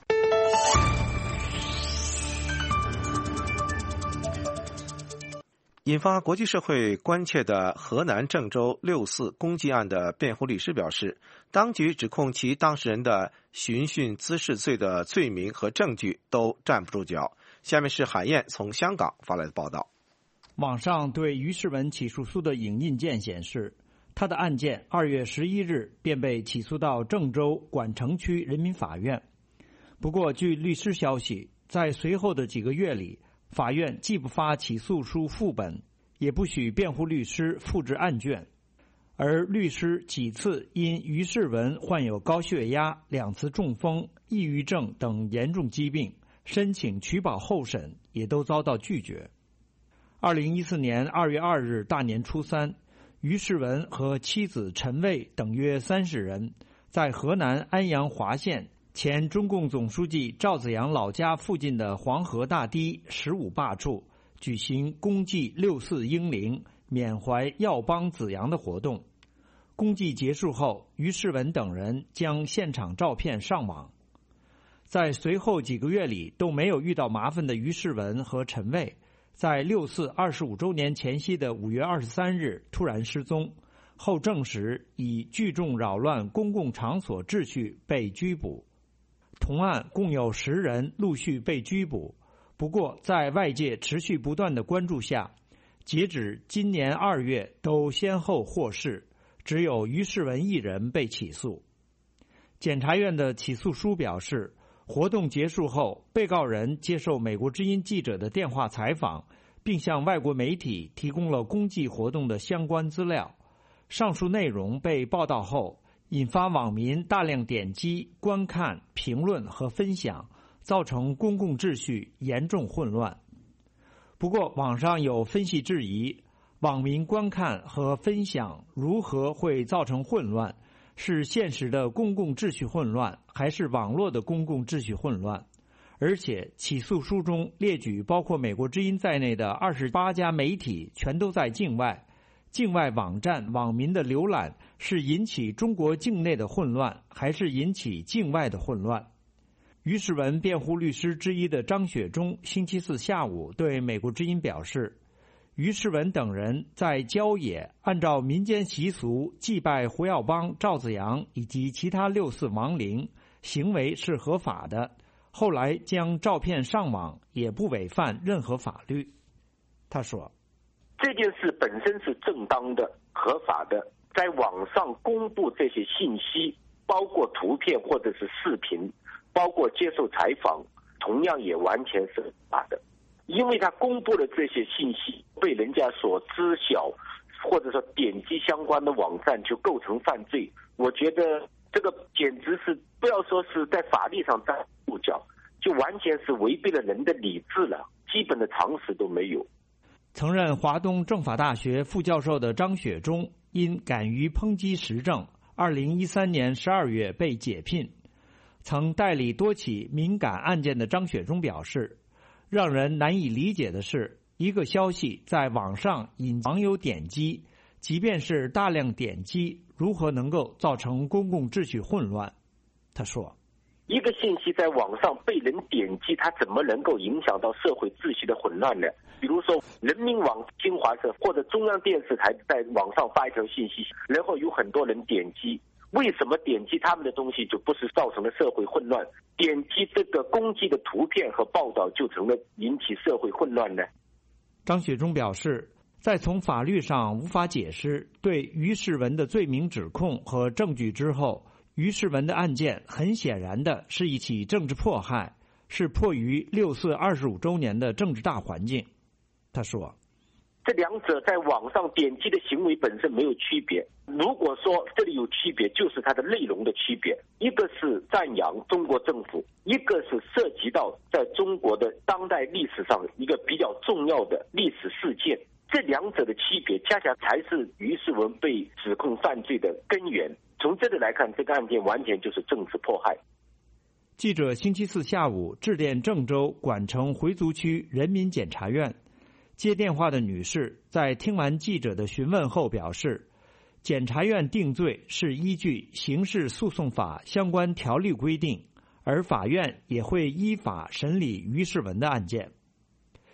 引发国际社会关切的河南郑州6·4公祭案的辩护律师表示，当局指控其当事人的寻衅滋事罪的罪名和证据都站不住脚。下面是海燕从香港发来的报道。 网上对于世文起诉书的影印件显示，他的案件2月11日便被起诉到郑州管城区人民法院。不过据律师消息，在随后的几个月里，法院既不发起诉书副本，也不许辩护律师复制案卷，而律师几次因于世文患有高血压、2次中风、抑郁症等严重疾病，申请取保候审也都遭到拒绝。2014年2月2日大年初三，于世文和妻子陈卫等约30人，在河南安阳华县前中共总书记赵紫阳老家附近的黄河大堤15坝处举行公祭6·4英灵，缅怀耀邦紫阳的活动。公祭结束后，于世文等人将现场照片上网。在随后几个月里都没有遇到麻烦的于世文和陈卫，在6·4 25周年前夕的5月23日突然失踪，后证实以聚众扰乱公共场所秩序被拘捕。同案共有10人陆续被拘捕，不过在外界持续不断的关注下，截止今年2月都先后获释，只有于世文1人被起诉。检察院的起诉书表示，活动结束后，被告人接受美国之音记者的电话采访，并向外国媒体提供了公祭活动的相关资料。上述内容被报道后，引发网民大量点击、观看、评论和分享，造成公共秩序严重混乱。不过，网上有分析质疑，网民观看和分享如何会造成混乱？是现实的公共秩序混乱，还是网络的公共秩序混乱？而且，起诉书中列举包括美国之音在内的28家媒体全都在境外。境外网站网民的浏览是引起中国境内的混乱，还是引起境外的混乱？于世文辩护律师之一的张雪忠星期四下午对美国之音表示，于世文等人在郊野按照民间习俗祭拜胡耀邦、赵紫阳以及其他6·4亡灵，行为是合法的，后来将照片上网也不违反任何法律。他说， 这件事本身是正当的、合法的，在网上公布这些信息，包括图片或者是视频，包括接受采访，同样也完全是合法的。因为他公布的这些信息被人家所知晓，或者说点击相关的网站就构成犯罪，我觉得这个简直是不要说是在法律上站不住脚，就完全是违背了人的理智了，基本的常识都没有。 曾任华东政法大学副教授的张雪忠因敢于抨击时政，2013年12月被解聘。曾代理多起敏感案件的张雪忠表示，让人难以理解的是，一个消息在网上引网友点击，即便是大量点击，如何能够造成公共秩序混乱？他说， 一个信息在网上被人点击，它怎么能够影响到社会秩序的混乱呢？比如说人民网、新华社或者中央电视台在网上发一条信息，然后有很多人点击，为什么点击他们的东西就不是造成了社会混乱？点击这个攻击的图片和报道就成了引起社会混乱呢？ 张雪忠表示，在从法律上无法解释对于世文的罪名指控和证据之后，于世文的案件很显然的是一起政治迫害，是迫于6·4 25周年的政治大环境。他说， 这两者在网上点击的行为本身没有区别，如果说这里有区别，就是它的内容的区别，一个是赞扬中国政府，一个是涉及到在中国的当代历史上一个比较重要的历史事件，这两者的区别恰恰才是于世文被指控犯罪的根源。从这里来看，这个案件完全就是政治迫害。 记者星期四下午致电郑州管城回族区人民检察院，接电话的女士在听完记者的询问后表示，检察院定罪是依据刑事诉讼法相关条例规定，而法院也会依法审理于世文的案件。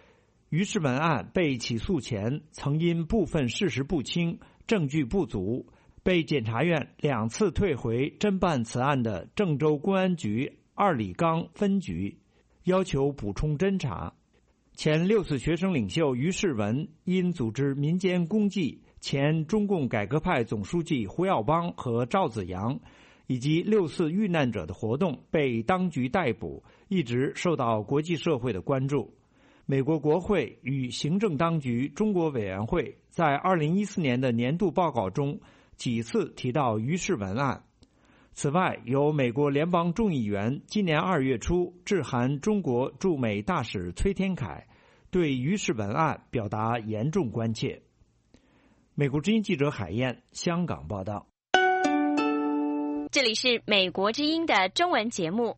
于氏文案被起诉前曾因部分事实不清、证据不足，被检察院2次退回侦办此案的郑州公安局2里岗分局，要求补充侦查。前6四学生领袖于世文因组织民间公祭前中共改革派总书记胡耀邦和赵紫阳以及6四遇难者的活动被当局逮捕，一直受到国际社会的关注。美国国会与行政当局中国委员会在2014年的年度报告中几次提到于世文案。此外，由美国联邦众议员今年2月初致函中国驻美大使崔天凯，对于世文案表达严重关切。美国之音记者海燕，香港报道。 这里是美国之音的中文节目。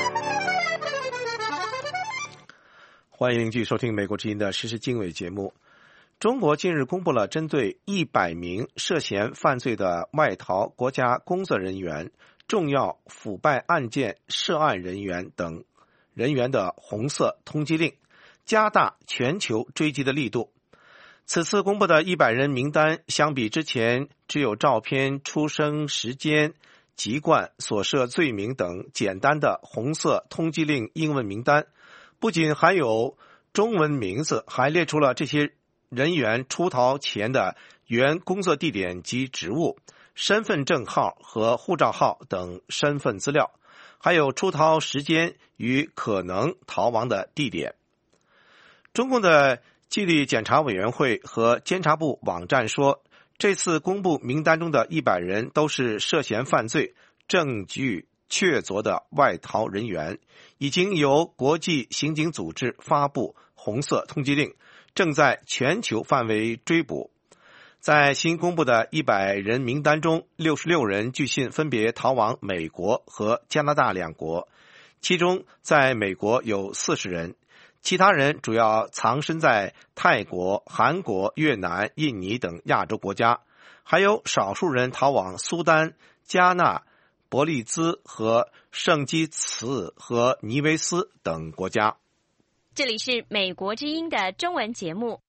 欢迎继续收听美国之音的时事经纬节目。中国近日公布了针对100名涉嫌犯罪的外逃国家工作人员、重要腐败案件涉案人员等人员的红色通缉令，加大全球追缉的力度。此次公布的100人名单相比之前只有照片、出生时间、籍贯、所涉罪名等简单的红色通缉令英文名单，不仅含有中文名字，还列出了这些人员出逃前的原工作地点及职务、身份证号和护照号等身份资料，还有出逃时间与可能逃亡的地点。中共的纪律检查委员会和监察部网站说，这次公布名单中的100人都是涉嫌犯罪、证据确凿的外逃人员，已经由国际刑警组织发布红色通缉令，正在全球范围追捕。在新公布的100人名单中，66人据信分别逃往美国和加拿大2国，其中在美国有40人，其他人主要藏身在泰国、韩国、越南、印尼等亚洲国家，还有少数人逃往苏丹、加纳、伯利兹和圣基茨和尼维斯等国家。 这里是美国之音的中文节目。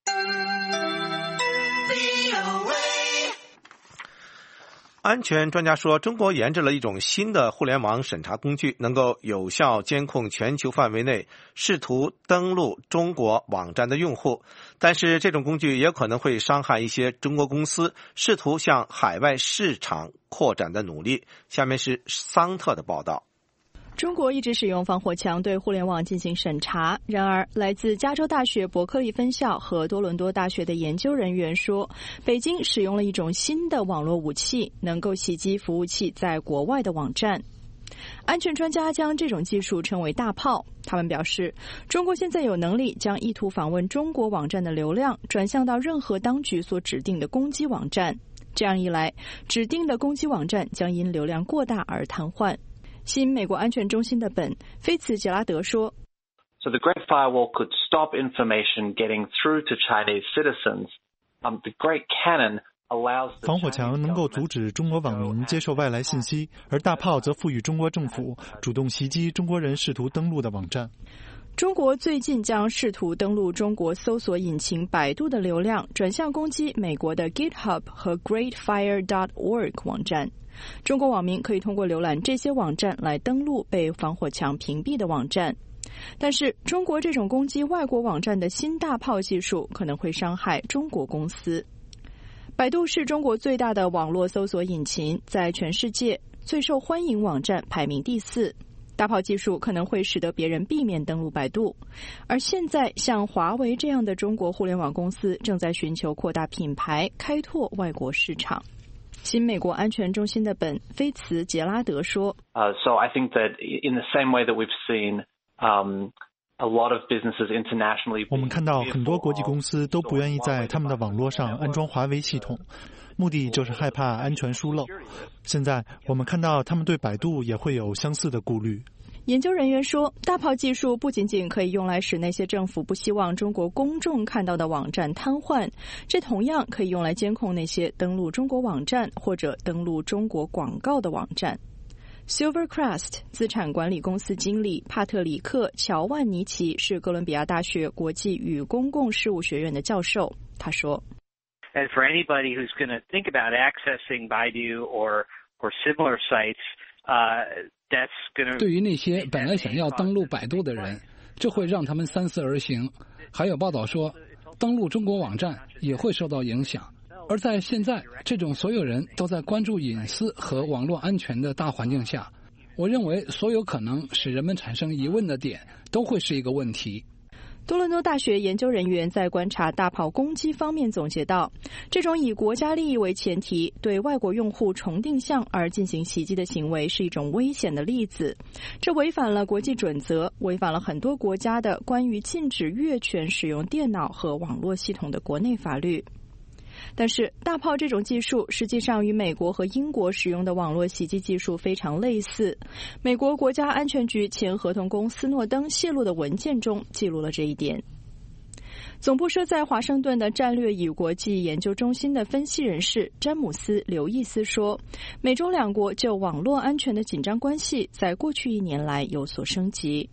安全专家说，中国研制了一种新的互联网审查工具，能够有效监控全球范围内试图登录中国网站的用户，但是这种工具也可能会伤害一些中国公司试图向海外市场扩展的努力。下面是桑特的报道。 中国一直使用防火墙对互联网进行审查，然而来自加州大学伯克利分校和多伦多大学的研究人员说，北京使用了一种新的网络武器，能够袭击服务器在国外的网站。安全专家将这种技术称为大炮。他们表示，中国现在有能力将意图访问中国网站的流量转向到任何当局所指定的攻击网站，这样一来，指定的攻击网站将因流量过大而瘫痪。新美国安全中心的本·菲茨杰拉德说 So the Great Firewall could stop information getting through to Chinese citizens. The Great Cannon allows 防火墙能够阻止中国网民接受外来信息，而大炮则赋予中国政府主动袭击中国人试图登录的网站。 中国最近将试图登录中国搜索引擎百度的流量转向攻击美国的 GitHub 和 GreatFire.org 网站。中国网民可以通过浏览这些网站来登录被防火墙屏蔽的网站，但是中国这种攻击外国网站的新大炮技术可能会伤害中国公司。百度是中国最大的网络搜索引擎，在全世界最受欢迎网站排名第4。大炮技术可能会使得别人避免登录百度，而现在像华为这样的中国互联网公司正在寻求扩大品牌，开拓外国市场。新美国安全中心的本·菲茨杰拉德说 So I think that in the same way that we've seen a lot of businesses internationally 我们看到很多国际公司都不愿意在他们的网络上安装华为系统，目的就是害怕安全疏漏。现在我们看到他们对百度也会有相似的顾虑。 研究人员说，大炮技术不仅仅可以用来使那些政府不希望中国公众看到的网站瘫痪，这同样可以用来监控那些登录中国网站或者登录中国广告的网站。 Silvercrest 资产管理公司经理帕特里克·乔万尼奇是哥伦比亚大学国际与公共事务学院的教授。他说 And for anybody who's going to think about accessing Baidu or similar sites, that's going to... 对于那些本来想要登录百度的人，这会让他们三思而行。还有报道说，登录中国网站也会受到影响。而在现在这种所有人都在关注隐私和网络安全的大环境下，我认为所有可能使人们产生疑问的点都会是一个问题。 多伦多大学研究人员在观察大炮攻击方面总结到，这种以国家利益为前提对外国用户重定向而进行袭击的行为是一种危险的例子，这违反了国际准则，违反了很多国家的关于禁止越权使用电脑和网络系统的国内法律。但是大炮这种技术实际上与美国和英国使用的网络袭击技术非常类似，美国国家安全局前合同工斯诺登泄露的文件中记录了这一点。总部设在华盛顿的战略与国际研究中心的分析人士詹姆斯·刘易斯说，美中两国就网络安全的紧张关系在过去1年来有所升级。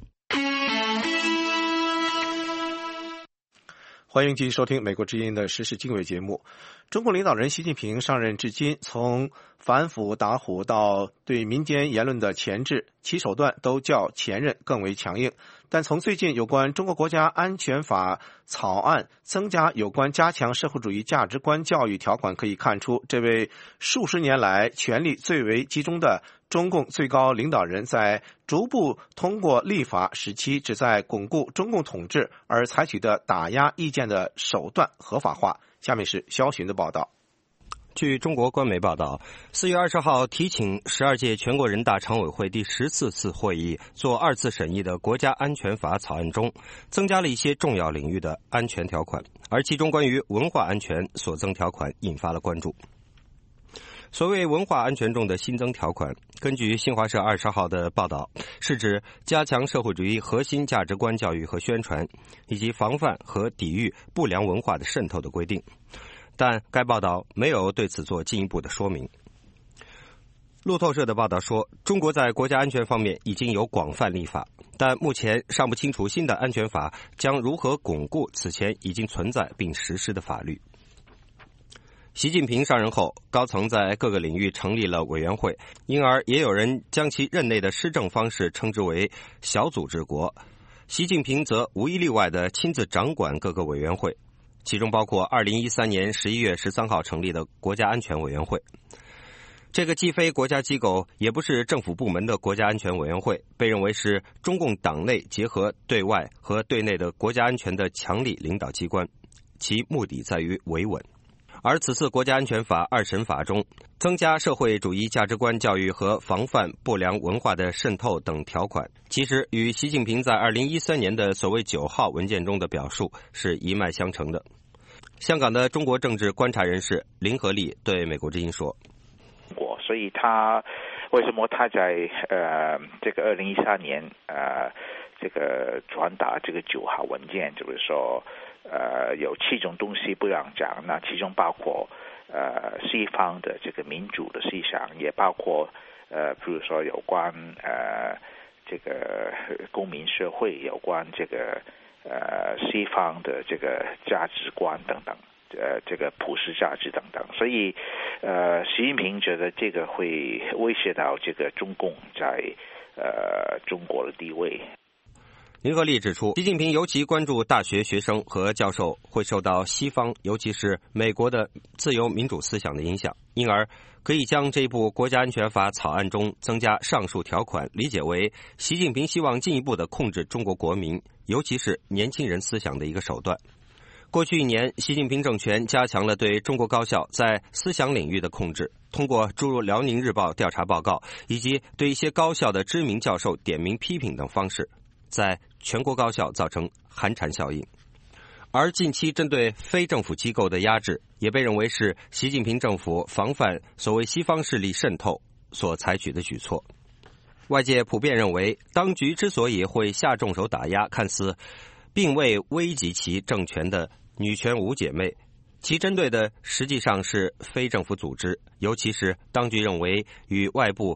欢迎继续收听美国之音的时事经纬节目。中国领导人习近平上任至今，从反腐打虎到对民间言论的钳制，其手段都较前任更为强硬。但从最近有关中国国家安全法草案增加有关加强社会主义价值观教育条款可以看出，这位数十年来权力最为集中的中共最高领导人在逐步通过立法使其旨在巩固中共统治而采取的打压意见的手段合法化。下面是肖寻的报道。 据中国官媒报道，4月20号提请12届全国人大常委会第14次会议做2次审议的国家安全法草案中，增加了一些重要领域的安全条款，而其中关于文化安全所增条款引发了关注。所谓文化安全中的新增条款，根据新华社20号的报道，是指加强社会主义核心价值观教育和宣传，以及防范和抵御不良文化的渗透的规定。但该报道没有对此做进一步的说明。路透社的报道说，中国在国家安全方面已经有广泛立法，但目前尚不清楚新的安全法将如何巩固此前已经存在并实施的法律。习近平上任后，高层在各个领域成立了委员会，因而也有人将其任内的施政方式称之为小组治国。习近平则无一例外地亲自掌管各个委员会，其中包括2013年11月13号成立的国家安全委员会。这个既非国家机构也不是政府部门的国家安全委员会，被认为是中共党内结合对外和对内的国家安全的强力领导机关，其目的在于维稳。而此次国家安全法2审法中增加社会主义价值观教育和防范不良文化的渗透等条款，其实与习近平在2013年的所谓9号文件中的表述是一脉相承的。香港的中国政治观察人士林和利对美国之音说， 所以他为什么他在这个2013年这个传达这个9号文件，就是说有7种东西不让讲，那其中包括西方的这个民主的思想，也包括比如说有关这个公民社会，有关这个西方的这个价值观等等，这个普世价值等等。所以习近平觉得这个会威胁到这个中共在中国的地位。 林和利指出，习近平尤其关注大学学生和教授会受到西方，尤其是美国的自由民主思想的影响，因而可以将这部国家安全法草案中增加上述条款理解为习近平希望进一步的控制中国国民，尤其是年轻人思想的一个手段。过去1年，习近平政权加强了对中国高校在思想领域的控制，通过诸如辽宁日报调查报告以及对一些高校的知名教授点名批评等方式，在全国高校造成寒蝉效应。而近期针对非政府机构的压制，也被认为是习近平政府防范所谓西方势力渗透所采取的举措。外界普遍认为，当局之所以会下重手打压看似并未危及其政权的女权五姐妹，其针对的实际上是非政府组织，尤其是当局认为与外部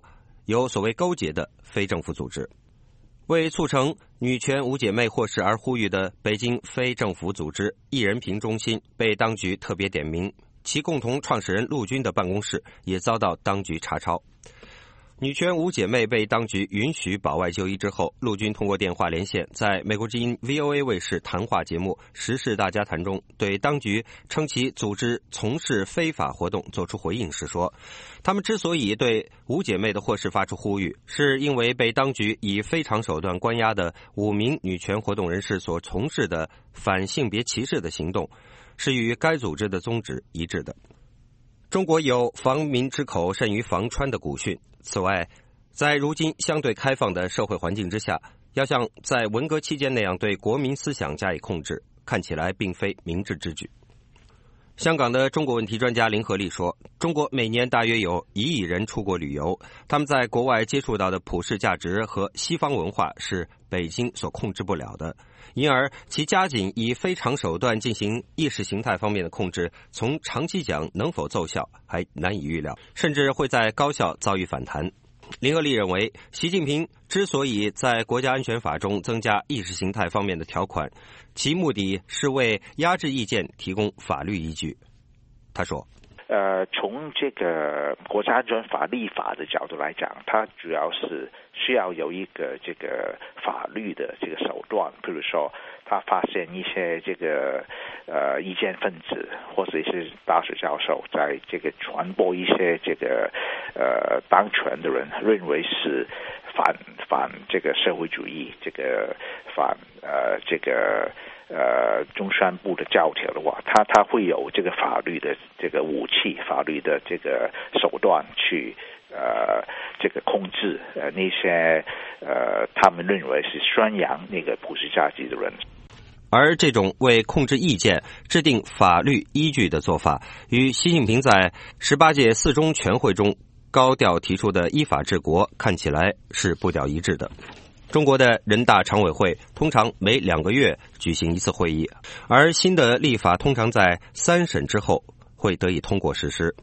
有所谓勾结的非政府组织。为促成女权五姐妹获释而呼吁的北京非政府组织艺人评中心被当局特别点名，其共同创始人陆军的办公室也遭到当局查抄。女权五姐妹被当局允许保外就医之后，陆军通过电话连线，在美国之音 VOA 卫视谈话节目《时事大家谈》中，对当局称其组织从事非法活动作出回应时说，他们之所以对五姐妹的获释发出呼吁，是因为被当局以非常手段关押的5名女权活动人士所从事的反性别歧视的行动，是与该组织的宗旨一致的。中国有防民之口甚于防川的古训。此外，在如今相对开放的社会环境之下，要像在文革期间那样对国民思想加以控制，看起来并非明智之举。香港的中国问题专家林和利说，中国每年大约有1亿人出国旅游，他们在国外接触到的普世价值和西方文化是北京所控制不了的，因而其加紧以非常手段进行意识形态方面的控制，从长期讲能否奏效还难以预料，甚至会在高校遭遇反弹。林和利认为，习近平之所以在国家安全法中增加意识形态方面的条款，其目的是为压制意见提供法律依据。他说， 从这个国家安全法立法的角度来讲，它主要是需要有一个这个法律的这个手段，比如说他发现一些这个意见分子或者一些大学教授在这个传播一些这个当权的人认为是反这个社会主义，这个反这个中宣部的教条的话，他会有这个法律的这个武器，法律的这个手段去这个控制那些他们认为是宣扬那个普世价值的人。 而这种为控制意见制定法律依据的做法，与习近平在18届4中全会中高调提出的依法治国看起来是步调一致的。中国的人大常委会通常每2个月举行一次会议，而新的立法通常在3审之后会得以通过实施。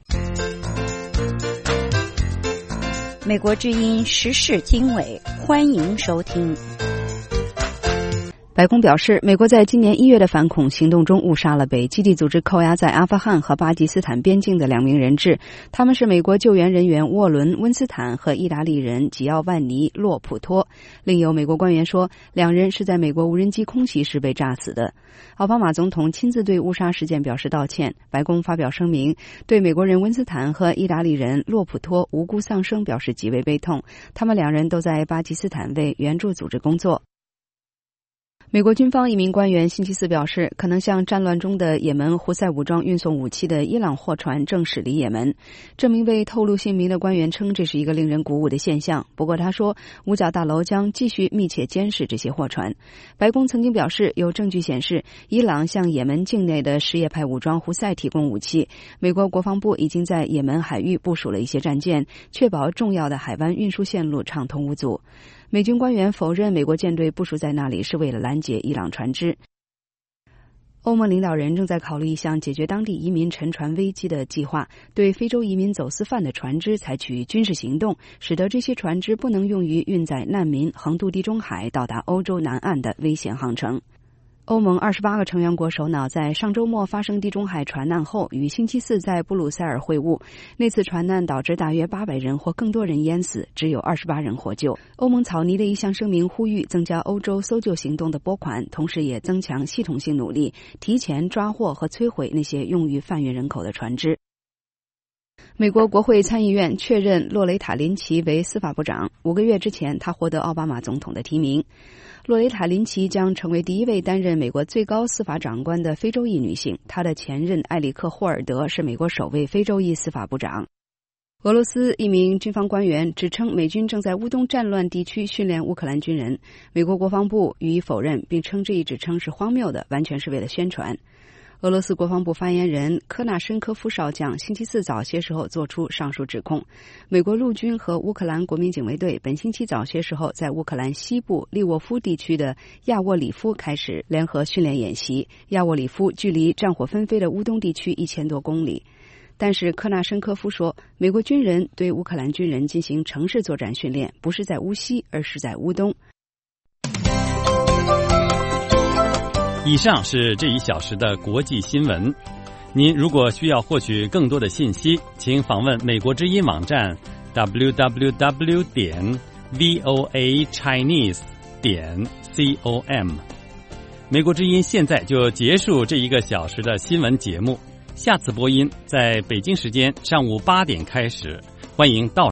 美国之音时事经纬，欢迎收听。白宫表示，美国在今年1月的反恐行动中误杀了被基地组织扣押在阿富汗和巴基斯坦边境的2名人质，他们是美国救援人员沃伦·温斯坦和意大利人吉奥万尼·洛普托。另有美国官员说，2人是在美国无人机空袭时被炸死的。奥巴马总统亲自对误杀事件表示道歉。白宫发表声明，对美国人温斯坦和意大利人洛普托无辜丧生表示极为悲痛，他们2人都在巴基斯坦为援助组织工作。美国军方一名官员星期4表示，可能向战乱中的也门胡塞武装运送武器的伊朗货船正驶离也门。这名未透露姓名的官员称，这是一个令人鼓舞的现象。不过他说，五角大楼将继续密切监视这些货船。白宫曾经表示，有证据显示伊朗向也门境内的什叶派武装胡塞提供武器。美国国防部已经在也门海域部署了一些战舰，确保重要的海湾运输线路畅通无阻。美军官员否认美国舰队部署在那里是为了拦截伊朗船只。欧盟领导人正在考虑一项解决当地移民沉船危机的计划，对非洲移民走私犯的船只采取军事行动，使得这些船只不能用于运载难民横渡地中海到达欧洲南岸的危险航程。欧盟28个成员国首脑在上周末发生地中海船难后，于星期4在布鲁塞尔会晤。那次船难导致大约800人或更多人淹死，只有28人获救。欧盟草拟了一项声明，呼吁增加欧洲搜救行动的拨款，同时也增强系统性努力，提前抓获和摧毁那些用于贩运人口的船只。美国国会参议院确认洛雷塔·林奇为司法部长。5个月之前，他获得奥巴马总统的提名。洛雷塔·林奇将成为第1位担任美国最高司法长官的非洲裔女性，她的前任埃里克·霍尔德是美国首位非洲裔司法部长。俄罗斯一名军方官员指称美军正在乌东战乱地区训练乌克兰军人，美国国防部予以否认，并称这一指称是荒谬的，完全是为了宣传。俄罗斯国防部发言人科纳申科夫少将星期4早些时候作出上述指控。美国陆军和乌克兰国民警卫队本星期早些时候在乌克兰西部利沃夫地区的亚沃里夫开始联合训练演习。亚沃里夫距离战火纷飞的乌东地区1000多公里。 但是科纳申科夫说，美国军人对乌克兰军人进行城市作战训练，不是在乌西，而是在乌东。 以上是这1小时的国际新闻。您如果需要获取更多的信息，请访问美国之音网站 www.voachinese.com。美国之音现在就结束这1个小时的新闻节目，下次播音在北京时间上午8点开始，欢迎到